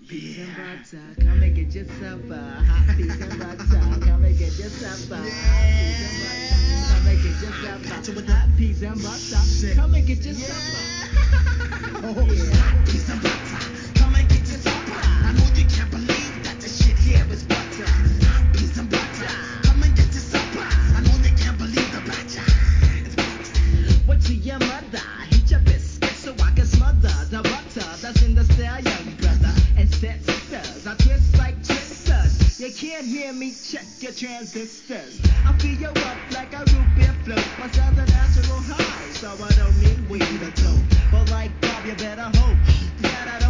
peas and butter, come and get your supper. Hot peas and butter, come and get your supper. Hot peas and butter, come and get your supper. Hot peas and butter, come and get your supper. Hot peas and butter, come and get your supper. I know you can't believe that this shit here is butter. Hot peas and butter, come and get your supper. I know they can't believe the batter. It's butter. What to your mother? Heat your biscuit so I can smother the butter that's in the style, young brother. And sisters, I twist like twisters. You can't hear me, check your transistors. I feel you up like a root beer float. My sound's a natural high, so I don't need weed or dope. But like Bob, you better hope that I don't